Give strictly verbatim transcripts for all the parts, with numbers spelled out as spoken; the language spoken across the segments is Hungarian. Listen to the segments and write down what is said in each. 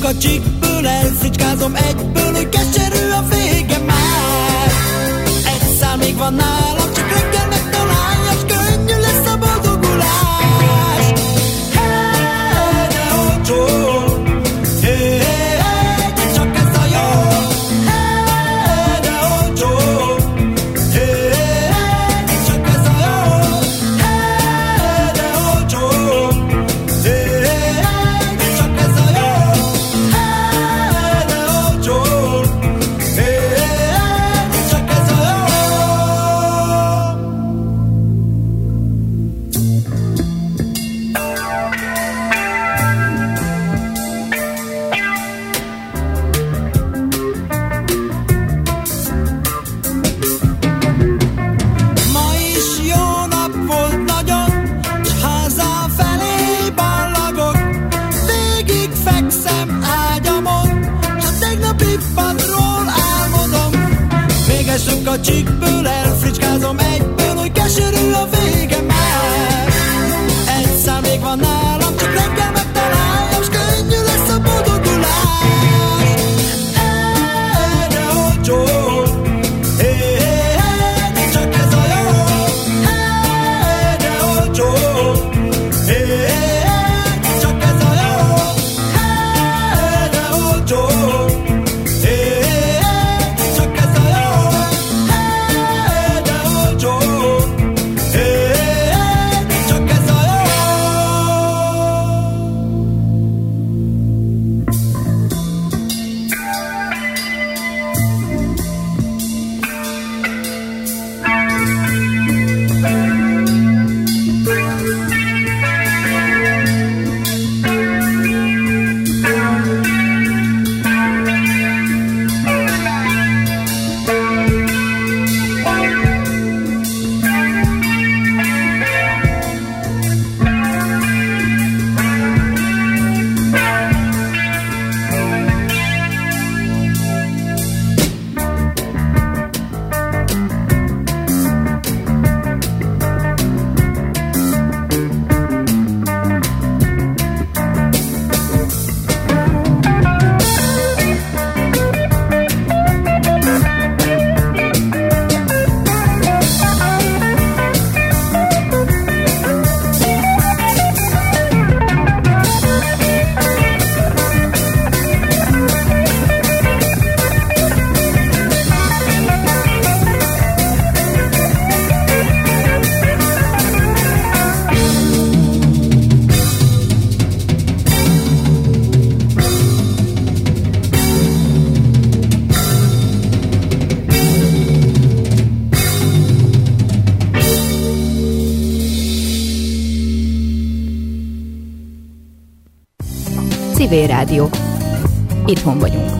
a csíkből, elszicskázom egyből, hogy keserű a vége már. Egy szál még van nálam, csak reggel megtalálja, s könnyű lesz a boldogulás. Hey, de olcsó, hey, hey, hey, de csak ez a jó. Hey, de olcsó, hey, hey, de csak ez a jó. Hey, de olcsó, hey, hey, de csak ez a jó. Hey, de olcsó, hey, hey, de csak ez a jó. Ma is jó nap volt nagyon, s hazafelé ballagok. Végig fekszem ágyamon, s a tegnapi padról álmodom. Végesünk a csíkből, elfricskázom egyből, hogy keserű a vége már. Egy szám még van nálam, csak reggel megtaláljam, s könnyű lesz a boldogulás. Hey, de olcsó, hey, hey, hey, de csak ez a jó. Hey, de olcsó, hey, hey, hey, de csak ez a jó. Hey, de olcsó, hey, hey, hey, de csak ez a jó. Hey, de olcsó, hey, hey, hey, de csak ez a jó. Civil Rádió. Itthon vagyunk.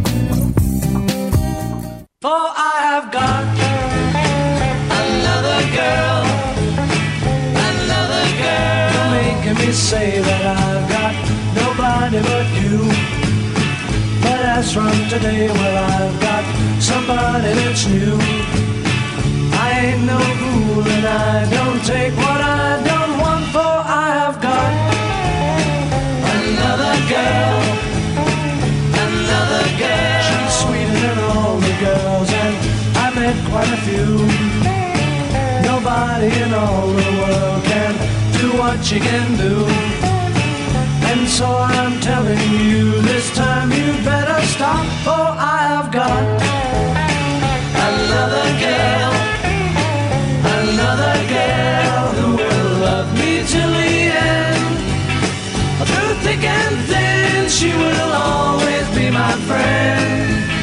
For I have got another girl, another girl, making me say that I've got nobody but you. But as from today, well, I've got somebody that's new. I ain't no fool and I don't take what I don't want, for I have got another girl, another girl. She's sweeter than all the girls, and I met quite a few. Nobody in all the world can do what she can do. And so I'm telling you, this time you better stop, for I have got another girl, another girl who will love me till the end. Through thick and thin, she will always be my friend.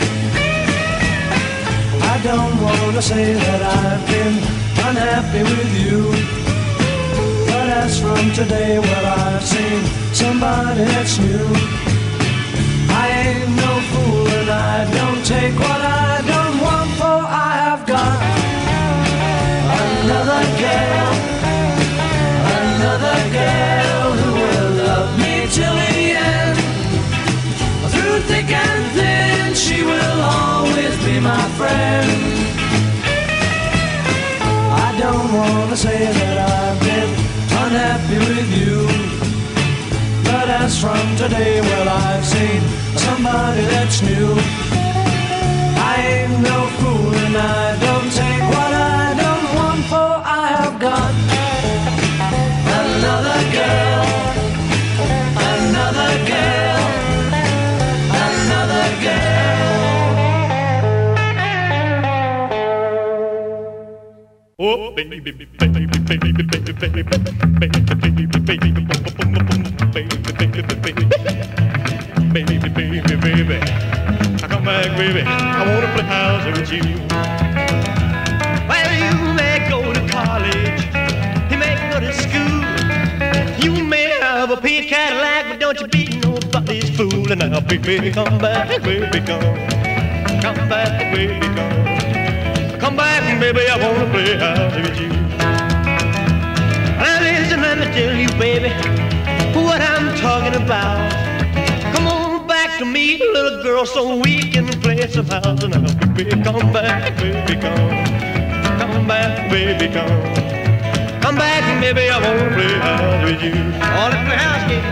I don't want to say that I've been unhappy with you, but as from today, well, I've seen somebody that's new. I ain't no fool and I don't take what I don't want, for I have got another girl, another girl who will love me till the end. Through thick and thin, she will always be my friend. I don't want to say that I've been unhappy with you, but as from today, well, I've seen somebody that's new. I ain't no fool and I don't take what I don't want, for I have got another girl, another girl, another girl. Oh, baby, baby, baby, baby, baby, baby, baby, baby, baby, baby, baby, baby, I come back, baby. I wanna play house with you. Well, you may go to college, you may go to school, you may have a pink Cadillac, but don't you be nobody's fool. And now, baby, come back, baby, come, come back, baby, come, come back, baby. I wanna play house with you. Now listen, let me tell you, baby, what I'm talking about. Come on back to me, little girl, so we can play some house. And now, baby, come back, baby, come, come back, baby, come, come back, baby, I wanna play house with you. All in the house, kid.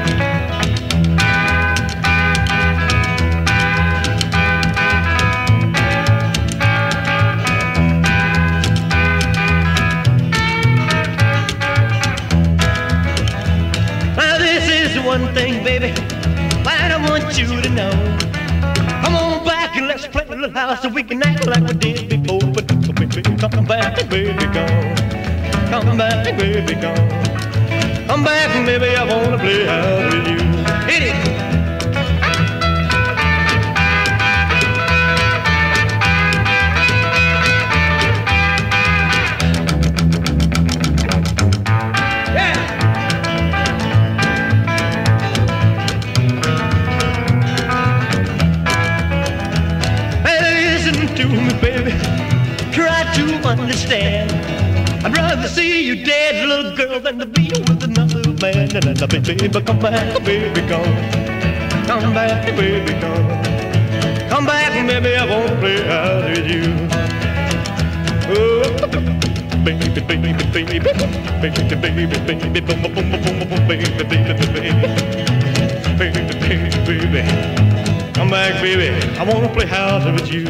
One thing, baby, I want you to know. Come on back and let's play a little house so we can act like we did before. But baby, come back, baby, come, come back, baby, come, come back, baby, I wanna play house with you. Hit it. Understand, I'd rather see you dead, little girl, than to be with another man. And then, baby, come back, baby, come, come back, baby, come, come back, baby, I wanna play house with you. Oh, baby, baby, baby, baby, baby, baby, baby, baby, boom, boom, boom, boom, boom, baby, baby, baby, baby, baby, baby, come back, baby, I wanna play house with you.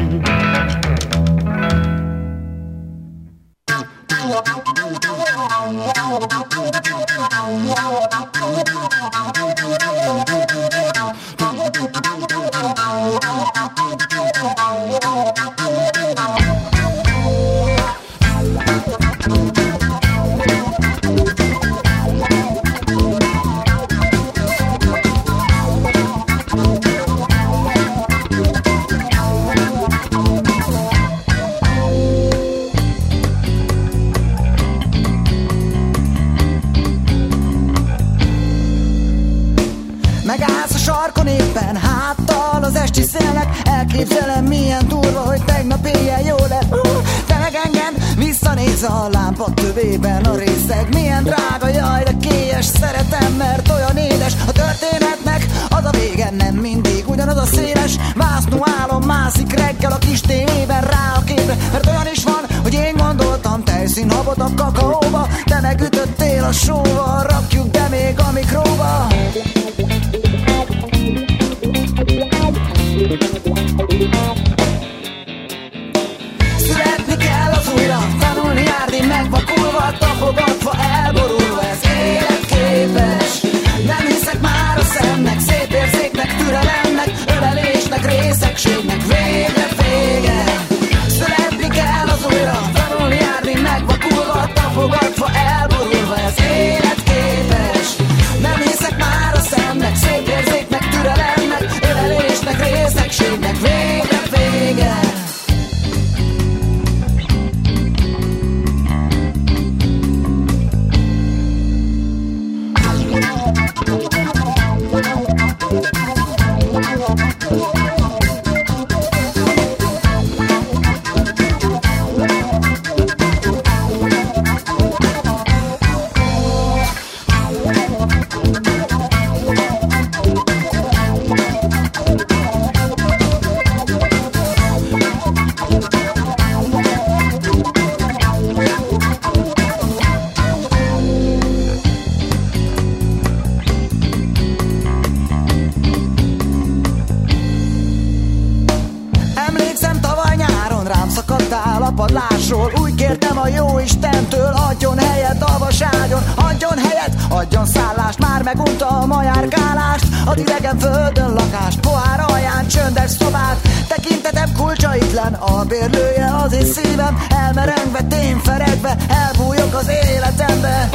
Elképzelem milyen durva, hogy tegnap éjjel jó lett. uh, Te meg engem visszanéz a lámpa tövében a részeg. Milyen drága, jaj, de kélyes, szeretem, mert olyan édes. A történetnek az a vége, nem mindig ugyanaz a széles. Vásznú álom mászik reggel a kis tévében rá a képre. Mert olyan is van, hogy én gondoltam tejszínhabot a kakaóba. Te megütöttél a sóval, rakjuk be még a mikróba. Születni kell az újra, tanulni járni megvakulva, tapogatva, elborulva, ez életképes. Nem hiszek már a szemnek, szép érzéknek, türelemnek, ölelésnek, részegségnek, végre vége. Születni kell az újra, tanulni járni megvakulva, tapogatva, elborulva, ez életképes. padlásról. Úgy kértem a jó Istentől, adjon helyet alvaságon, adjon helyet, adjon szállást, már megunta a majárkálást, ad idegen földön lakást, pohár alján csöndes szobát, tekintetem kulcsaitlen, a bérlője az én szívem, elmerengve, tényferegve, elbújok az életembe.